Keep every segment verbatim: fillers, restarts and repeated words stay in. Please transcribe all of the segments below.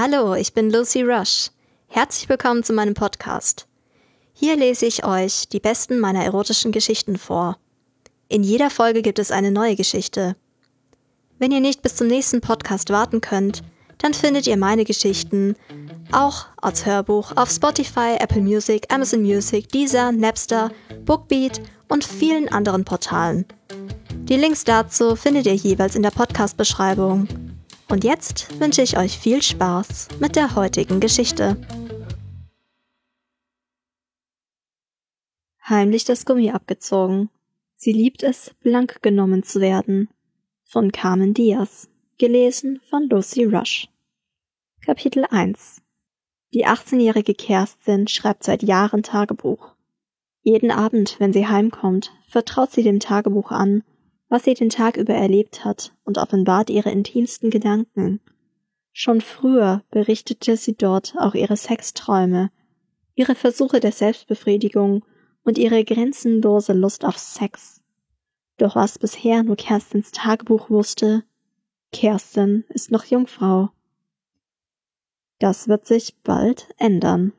Hallo, ich bin Lucy Rush. Herzlich willkommen zu meinem Podcast. Hier lese ich euch die besten meiner erotischen Geschichten vor. In jeder Folge gibt es eine neue Geschichte. Wenn ihr nicht bis zum nächsten Podcast warten könnt, dann findet ihr meine Geschichten auch als Hörbuch auf Spotify, Apple Music, Amazon Music, Deezer, Napster, Bookbeat und vielen anderen Portalen. Die Links dazu findet ihr jeweils in der Podcast-Beschreibung. Und jetzt wünsche ich euch viel Spaß mit der heutigen Geschichte. Heimlich das Gummi abgezogen. Sie liebt es, blank genommen zu werden. Von Carmen Diaz. Gelesen von Lucy Rush. Kapitel eins. Die achtzehnjährige Kerstin schreibt seit Jahren Tagebuch. Jeden Abend, wenn sie heimkommt, vertraut sie dem Tagebuch an, was sie den Tag über erlebt hat, und offenbart ihre intimsten Gedanken. Schon früher berichtete sie dort auch ihre Sexträume, ihre Versuche der Selbstbefriedigung und ihre grenzenlose Lust auf Sex. Doch was bisher nur Kerstins Tagebuch wusste: Kerstin ist noch Jungfrau. Das wird sich bald ändern.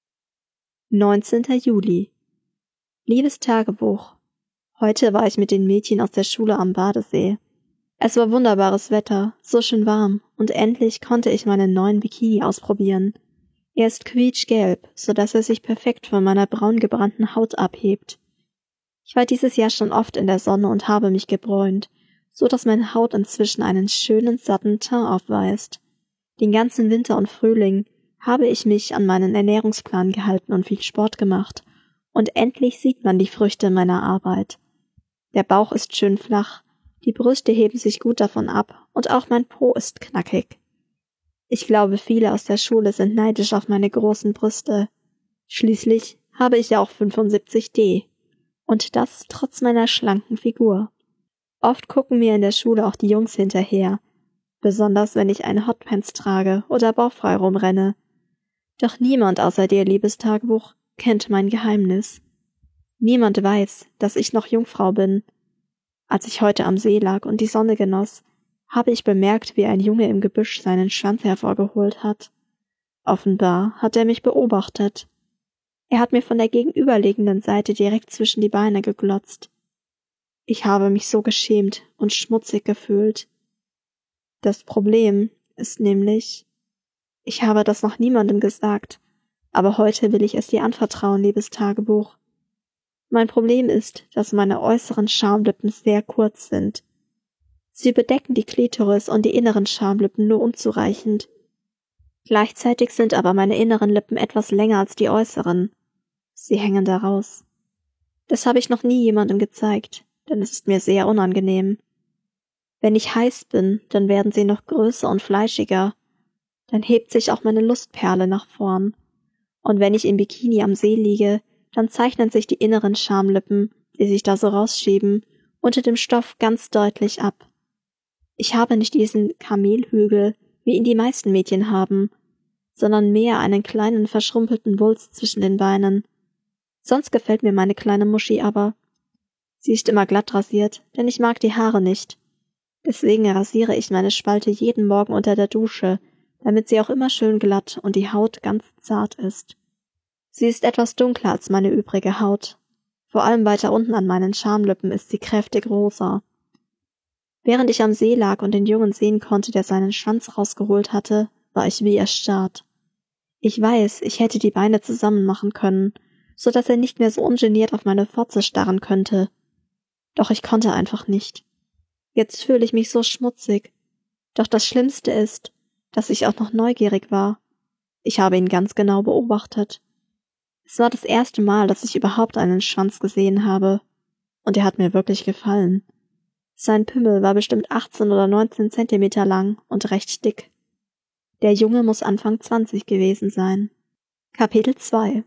neunzehnter Juli. Liebes Tagebuch. Heute war ich mit den Mädchen aus der Schule am Badesee. Es war wunderbares Wetter, so schön warm, und endlich konnte ich meinen neuen Bikini ausprobieren. Er ist quietschgelb, so dass er sich perfekt von meiner braun gebrannten Haut abhebt. Ich war dieses Jahr schon oft in der Sonne und habe mich gebräunt, so dass meine Haut inzwischen einen schönen, satten Teint aufweist. Den ganzen Winter und Frühling habe ich mich an meinen Ernährungsplan gehalten und viel Sport gemacht, und endlich sieht man die Früchte meiner Arbeit. Der Bauch ist schön flach, die Brüste heben sich gut davon ab und auch mein Po ist knackig. Ich glaube, viele aus der Schule sind neidisch auf meine großen Brüste. Schließlich habe ich ja auch fünfundsiebzig D. Und das trotz meiner schlanken Figur. Oft gucken mir in der Schule auch die Jungs hinterher, besonders wenn ich eine Hotpants trage oder bauchfrei rumrenne. Doch niemand außer dir, liebes Tagebuch, kennt mein Geheimnis. Niemand weiß, dass ich noch Jungfrau bin. Als ich heute am See lag und die Sonne genoss, habe ich bemerkt, wie ein Junge im Gebüsch seinen Schwanz hervorgeholt hat. Offenbar hat er mich beobachtet. Er hat mir von der gegenüberliegenden Seite direkt zwischen die Beine geglotzt. Ich habe mich so geschämt und schmutzig gefühlt. Das Problem ist nämlich, ich habe das noch niemandem gesagt, aber heute will ich es dir anvertrauen, liebes Tagebuch. Mein Problem ist, dass meine äußeren Schamlippen sehr kurz sind. Sie bedecken die Klitoris und die inneren Schamlippen nur unzureichend. Gleichzeitig sind aber meine inneren Lippen etwas länger als die äußeren. Sie hängen daraus. Das habe ich noch nie jemandem gezeigt, denn es ist mir sehr unangenehm. Wenn ich heiß bin, dann werden sie noch größer und fleischiger. Dann hebt sich auch meine Lustperle nach vorn. Und wenn ich im Bikini am See liege, dann zeichnen sich die inneren Schamlippen, die sich da so rausschieben, unter dem Stoff ganz deutlich ab. Ich habe nicht diesen Kamelhügel, wie ihn die meisten Mädchen haben, sondern mehr einen kleinen verschrumpelten Wulst zwischen den Beinen. Sonst gefällt mir meine kleine Muschi aber. Sie ist immer glatt rasiert, denn ich mag die Haare nicht. Deswegen rasiere ich meine Spalte jeden Morgen unter der Dusche, damit sie auch immer schön glatt und die Haut ganz zart ist. Sie ist etwas dunkler als meine übrige Haut. Vor allem weiter unten an meinen Schamlippen ist sie kräftig rosa. Während ich am See lag und den Jungen sehen konnte, der seinen Schwanz rausgeholt hatte, war ich wie erstarrt. Ich weiß, ich hätte die Beine zusammen machen können, so dass er nicht mehr so ungeniert auf meine Fotze starren könnte. Doch ich konnte einfach nicht. Jetzt fühle ich mich so schmutzig. Doch das Schlimmste ist, dass ich auch noch neugierig war. Ich habe ihn ganz genau beobachtet. Es war das erste Mal, dass ich überhaupt einen Schwanz gesehen habe. Und er hat mir wirklich gefallen. Sein Pimmel war bestimmt achtzehn oder neunzehn Zentimeter lang und recht dick. Der Junge muss Anfang zwanzig gewesen sein. Kapitel zwei.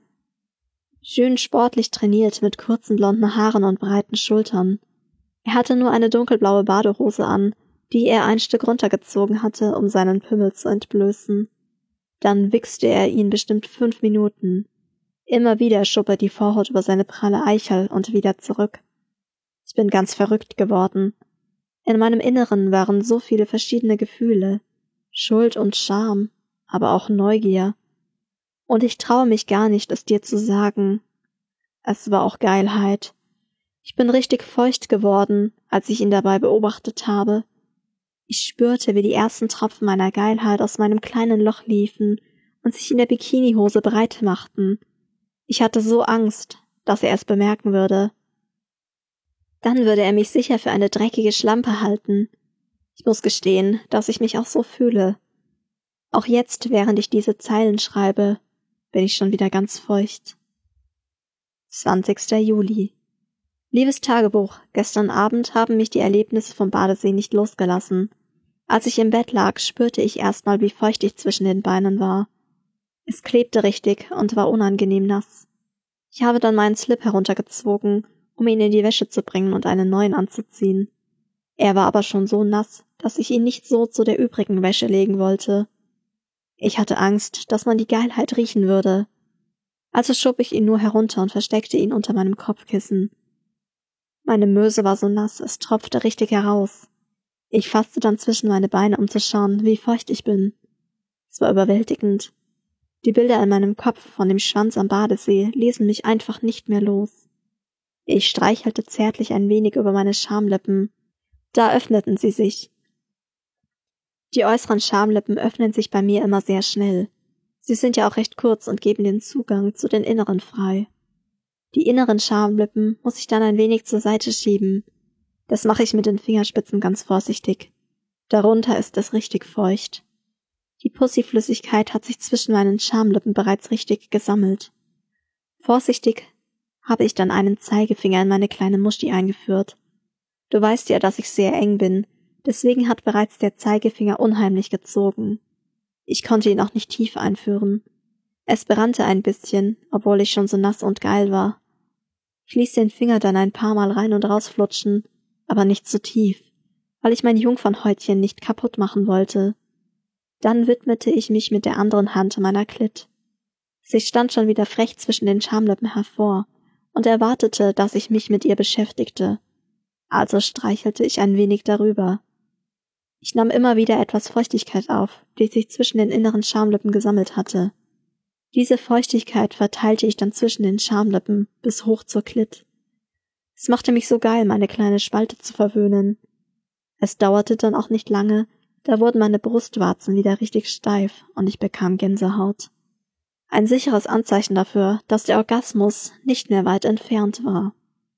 Schön sportlich trainiert mit kurzen blonden Haaren und breiten Schultern. Er hatte nur eine dunkelblaue Badehose an, die er ein Stück runtergezogen hatte, um seinen Pimmel zu entblößen. Dann wichste er ihn bestimmt fünf Minuten. Immer wieder schob er die Vorhaut über seine pralle Eichel und wieder zurück. Ich bin ganz verrückt geworden. In meinem Inneren waren so viele verschiedene Gefühle. Schuld und Scham, aber auch Neugier. Und ich traue mich gar nicht, es dir zu sagen. Es war auch Geilheit. Ich bin richtig feucht geworden, als ich ihn dabei beobachtet habe. Ich spürte, wie die ersten Tropfen meiner Geilheit aus meinem kleinen Loch liefen und sich in der Bikinihose breit machten. Ich hatte so Angst, dass er es bemerken würde. Dann würde er mich sicher für eine dreckige Schlampe halten. Ich muss gestehen, dass ich mich auch so fühle. Auch jetzt, während ich diese Zeilen schreibe, bin ich schon wieder ganz feucht. zwanzigster Juli. Liebes Tagebuch, gestern Abend haben mich die Erlebnisse vom Badesee nicht losgelassen. Als ich im Bett lag, spürte ich erstmal, wie feucht ich zwischen den Beinen war. Es klebte richtig und war unangenehm nass. Ich habe dann meinen Slip heruntergezogen, um ihn in die Wäsche zu bringen und einen neuen anzuziehen. Er war aber schon so nass, dass ich ihn nicht so zu der übrigen Wäsche legen wollte. Ich hatte Angst, dass man die Geilheit riechen würde. Also schob ich ihn nur herunter und versteckte ihn unter meinem Kopfkissen. Meine Möse war so nass, es tropfte richtig heraus. Ich fasste dann zwischen meine Beine, um zu schauen, wie feucht ich bin. Es war überwältigend. Die Bilder in meinem Kopf von dem Schwanz am Badesee ließen mich einfach nicht mehr los. Ich streichelte zärtlich ein wenig über meine Schamlippen. Da öffneten sie sich. Die äußeren Schamlippen öffnen sich bei mir immer sehr schnell. Sie sind ja auch recht kurz und geben den Zugang zu den inneren frei. Die inneren Schamlippen muss ich dann ein wenig zur Seite schieben. Das mache ich mit den Fingerspitzen ganz vorsichtig. Darunter ist es richtig feucht. Die Pussyflüssigkeit hat sich zwischen meinen Schamlippen bereits richtig gesammelt. Vorsichtig habe ich dann einen Zeigefinger in meine kleine Muschi eingeführt. Du weißt ja, dass ich sehr eng bin, deswegen hat bereits der Zeigefinger unheimlich gezogen. Ich konnte ihn auch nicht tief einführen. Es brannte ein bisschen, obwohl ich schon so nass und geil war. Ich ließ den Finger dann ein paar Mal rein und rausflutschen, aber nicht zu tief, weil ich mein Jungfernhäutchen nicht kaputt machen wollte. Dann widmete ich mich mit der anderen Hand meiner Klit. Sie stand schon wieder frech zwischen den Schamlippen hervor und erwartete, dass ich mich mit ihr beschäftigte. Also streichelte ich ein wenig darüber. Ich nahm immer wieder etwas Feuchtigkeit auf, die sich zwischen den inneren Schamlippen gesammelt hatte. Diese Feuchtigkeit verteilte ich dann zwischen den Schamlippen bis hoch zur Klit. Es machte mich so geil, meine kleine Spalte zu verwöhnen. Es dauerte dann auch nicht lange, da wurden meine Brustwarzen wieder richtig steif und ich bekam Gänsehaut. Ein sicheres Anzeichen dafür, dass der Orgasmus nicht mehr weit entfernt war.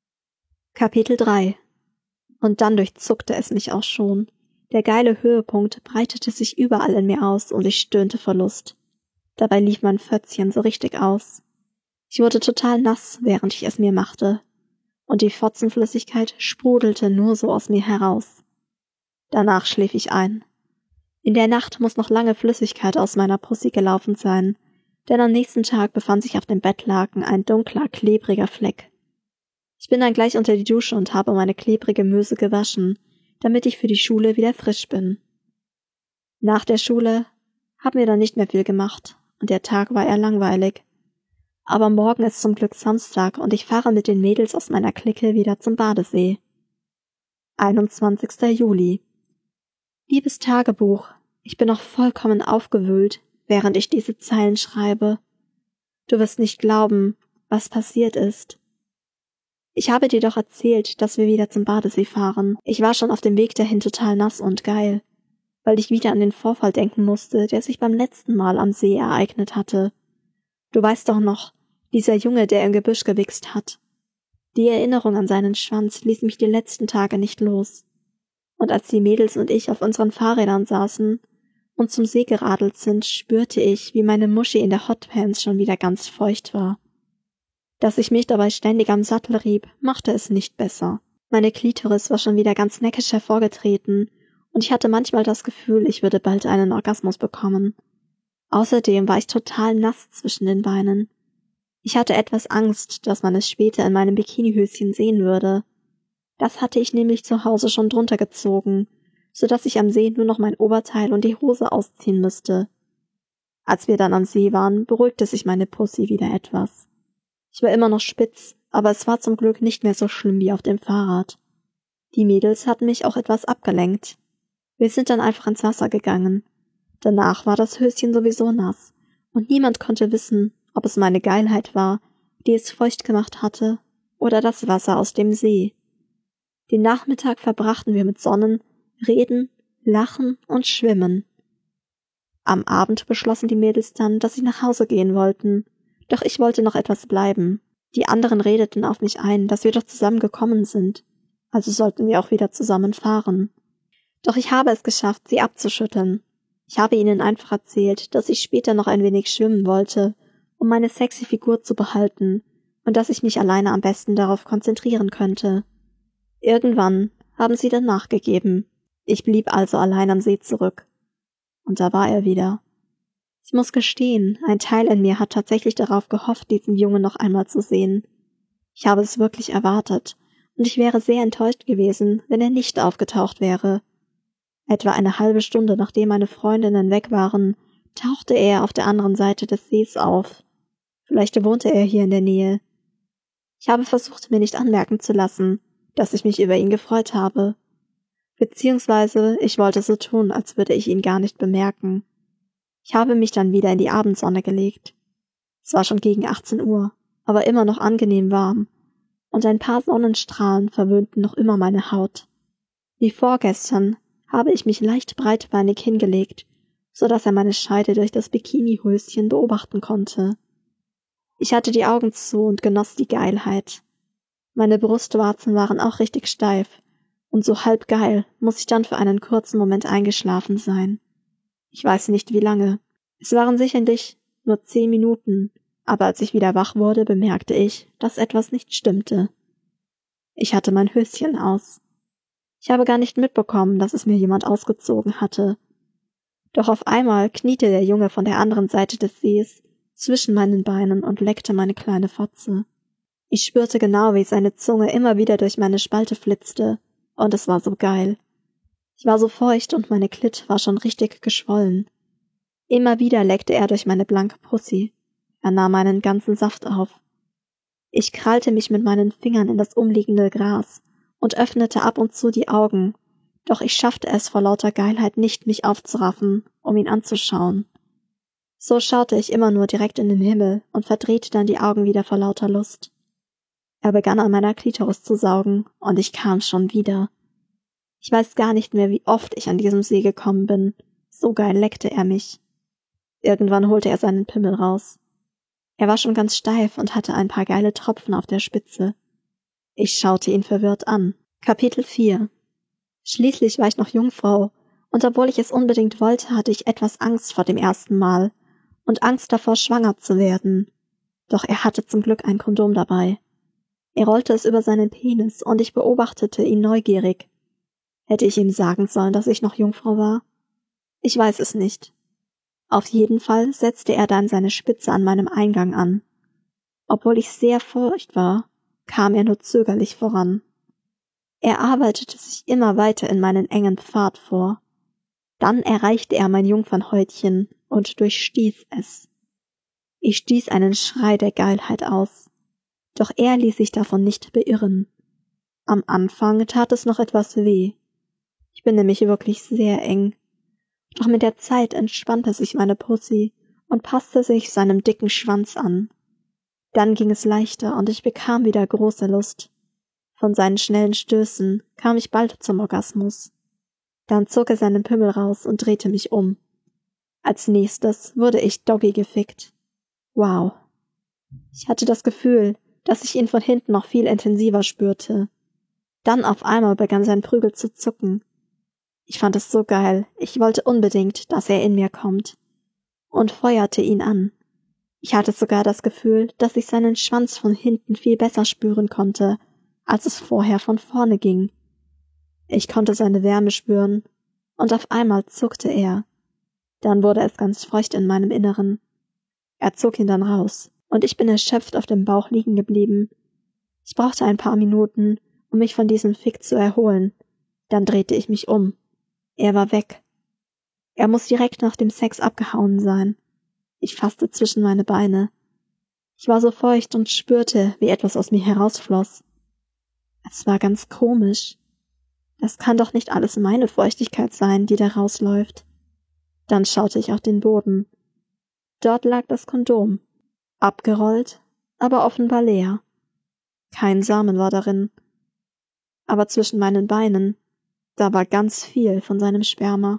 Kapitel drei. Und dann durchzuckte es mich auch schon. Der geile Höhepunkt breitete sich überall in mir aus und ich stöhnte vor Lust. Dabei lief mein Fötzchen so richtig aus. Ich wurde total nass, während ich es mir machte. Und die Fotzenflüssigkeit sprudelte nur so aus mir heraus. Danach schlief ich ein. In der Nacht muss noch lange Flüssigkeit aus meiner Pussy gelaufen sein, denn am nächsten Tag befand sich auf dem Bettlaken ein dunkler, klebriger Fleck. Ich bin dann gleich unter die Dusche und habe meine klebrige Möse gewaschen, damit ich für die Schule wieder frisch bin. Nach der Schule haben wir dann nicht mehr viel gemacht, und der Tag war eher langweilig. Aber morgen ist zum Glück Samstag und ich fahre mit den Mädels aus meiner Clique wieder zum Badesee. einundzwanzigster Juli. Liebes Tagebuch, ich bin noch vollkommen aufgewühlt, während ich diese Zeilen schreibe. Du wirst nicht glauben, was passiert ist. Ich habe dir doch erzählt, dass wir wieder zum Badesee fahren. Ich war schon auf dem Weg dahin total nass und geil, weil ich wieder an den Vorfall denken musste, der sich beim letzten Mal am See ereignet hatte. Du weißt doch noch, dieser Junge, der im Gebüsch gewichst hat. Die Erinnerung an seinen Schwanz ließ mich die letzten Tage nicht los. Und als die Mädels und ich auf unseren Fahrrädern saßen und zum See geradelt sind, spürte ich, wie meine Muschi in der Hotpants schon wieder ganz feucht war. Dass ich mich dabei ständig am Sattel rieb, machte es nicht besser. Meine Klitoris war schon wieder ganz neckisch hervorgetreten und ich hatte manchmal das Gefühl, ich würde bald einen Orgasmus bekommen. Außerdem war ich total nass zwischen den Beinen. Ich hatte etwas Angst, dass man es später in meinem Bikinihöschen sehen würde. Das hatte ich nämlich zu Hause schon drunter gezogen, so dass ich am See nur noch mein Oberteil und die Hose ausziehen müsste. Als wir dann am See waren, beruhigte sich meine Pussy wieder etwas. Ich war immer noch spitz, aber es war zum Glück nicht mehr so schlimm wie auf dem Fahrrad. Die Mädels hatten mich auch etwas abgelenkt. Wir sind dann einfach ins Wasser gegangen. Danach war das Höschen sowieso nass, und niemand konnte wissen, ob es meine Geilheit war, die es feucht gemacht hatte, oder das Wasser aus dem See. Den Nachmittag verbrachten wir mit Sonnen, Reden, Lachen und Schwimmen. Am Abend beschlossen die Mädels dann, dass sie nach Hause gehen wollten, doch ich wollte noch etwas bleiben. Die anderen redeten auf mich ein, dass wir doch zusammen gekommen sind, also sollten wir auch wieder zusammen fahren. Doch ich habe es geschafft, sie abzuschütteln. Ich habe ihnen einfach erzählt, dass ich später noch ein wenig schwimmen wollte, um meine sexy Figur zu behalten, und dass ich mich alleine am besten darauf konzentrieren könnte. Irgendwann haben sie dann nachgegeben. Ich blieb also allein am See zurück. Und da war er wieder. Ich muss gestehen, ein Teil in mir hat tatsächlich darauf gehofft, diesen Jungen noch einmal zu sehen. Ich habe es wirklich erwartet, und ich wäre sehr enttäuscht gewesen, wenn er nicht aufgetaucht wäre. Etwa eine halbe Stunde nachdem meine Freundinnen weg waren, tauchte er auf der anderen Seite des Sees auf. Vielleicht wohnte er hier in der Nähe. Ich habe versucht, mir nicht anmerken zu lassen, dass ich mich über ihn gefreut habe. Beziehungsweise ich wollte so tun, als würde ich ihn gar nicht bemerken. Ich habe mich dann wieder in die Abendsonne gelegt. Es war schon gegen achtzehn Uhr, aber immer noch angenehm warm, und ein paar Sonnenstrahlen verwöhnten noch immer meine Haut. Wie vorgestern habe ich mich leicht breitbeinig hingelegt, so dass er meine Scheide durch das Bikinihöschen beobachten konnte. Ich hatte die Augen zu und genoss die Geilheit. Meine Brustwarzen waren auch richtig steif, und so halb geil muss ich dann für einen kurzen Moment eingeschlafen sein. Ich weiß nicht wie lange. Es waren sicherlich nur zehn Minuten, aber als ich wieder wach wurde, bemerkte ich, dass etwas nicht stimmte. Ich hatte mein Höschen aus. Ich habe gar nicht mitbekommen, dass es mir jemand ausgezogen hatte. Doch auf einmal kniete der Junge von der anderen Seite des Sees zwischen meinen Beinen und leckte meine kleine Fotze. Ich spürte genau, wie seine Zunge immer wieder durch meine Spalte flitzte, und es war so geil. Ich war so feucht und meine Klit war schon richtig geschwollen. Immer wieder leckte er durch meine blanke Pussy. Er nahm meinen ganzen Saft auf. Ich krallte mich mit meinen Fingern in das umliegende Gras und öffnete ab und zu die Augen, doch ich schaffte es vor lauter Geilheit nicht, mich aufzuraffen, um ihn anzuschauen. So schaute ich immer nur direkt in den Himmel und verdrehte dann die Augen wieder vor lauter Lust. Er begann an meiner Klitoris zu saugen, und ich kam schon wieder. Ich weiß gar nicht mehr, wie oft ich an diesem See gekommen bin. So geil leckte er mich. Irgendwann holte er seinen Pimmel raus. Er war schon ganz steif und hatte ein paar geile Tropfen auf der Spitze. Ich schaute ihn verwirrt an. Kapitel vier. Schließlich war ich noch Jungfrau, und obwohl ich es unbedingt wollte, hatte ich etwas Angst vor dem ersten Mal und Angst davor, schwanger zu werden. Doch er hatte zum Glück ein Kondom dabei. Er rollte es über seinen Penis, und ich beobachtete ihn neugierig. Hätte ich ihm sagen sollen, dass ich noch Jungfrau war? Ich weiß es nicht. Auf jeden Fall setzte er dann seine Spitze an meinem Eingang an. Obwohl ich sehr feucht war, kam er nur zögerlich voran. Er arbeitete sich immer weiter in meinen engen Pfad vor. Dann erreichte er mein Jungfernhäutchen und durchstieß es. Ich stieß einen Schrei der Geilheit aus. Doch er ließ sich davon nicht beirren. Am Anfang tat es noch etwas weh. Ich bin nämlich wirklich sehr eng. Doch mit der Zeit entspannte sich meine Pussy und passte sich seinem dicken Schwanz an. Dann ging es leichter und ich bekam wieder große Lust. Von seinen schnellen Stößen kam ich bald zum Orgasmus. Dann zog er seinen Pimmel raus und drehte mich um. Als nächstes wurde ich Doggy gefickt. Wow. Ich hatte das Gefühl, dass ich ihn von hinten noch viel intensiver spürte. Dann auf einmal begann sein Prügel zu zucken. Ich fand es so geil, ich wollte unbedingt, dass er in mir kommt. Und feuerte ihn an. Ich hatte sogar das Gefühl, dass ich seinen Schwanz von hinten viel besser spüren konnte, als es vorher von vorne ging. Ich konnte seine Wärme spüren, und auf einmal zuckte er. Dann wurde es ganz feucht in meinem Inneren. Er zog ihn dann raus, und ich bin erschöpft auf dem Bauch liegen geblieben. Ich brauchte ein paar Minuten, um mich von diesem Fick zu erholen. Dann drehte ich mich um. Er war weg. Er muss direkt nach dem Sex abgehauen sein. Ich fasste zwischen meine Beine. Ich war so feucht und spürte, wie etwas aus mir herausfloss. Es war ganz komisch. Das kann doch nicht alles meine Feuchtigkeit sein, die da rausläuft. Dann schaute ich auf den Boden. Dort lag das Kondom. Abgerollt, aber offenbar leer. Kein Samen war darin. Aber zwischen meinen Beinen, da war ganz viel von seinem Sperma.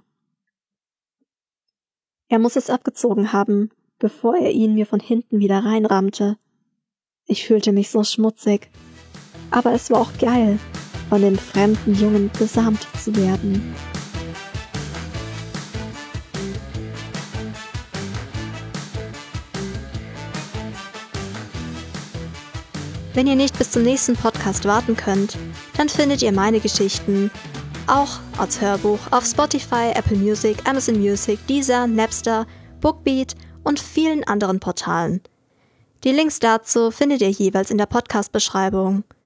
Er muss es abgezogen haben, bevor er ihn mir von hinten wieder reinrammte. Ich fühlte mich so schmutzig. Aber es war auch geil, von dem fremden Jungen besamt zu werden. Wenn ihr nicht bis zum nächsten Podcast warten könnt, dann findet ihr meine Geschichten auch als Hörbuch auf Spotify, Apple Music, Amazon Music, Deezer, Napster, Bookbeat und vielen anderen Portalen. Die Links dazu findet ihr jeweils in der Podcast-Beschreibung.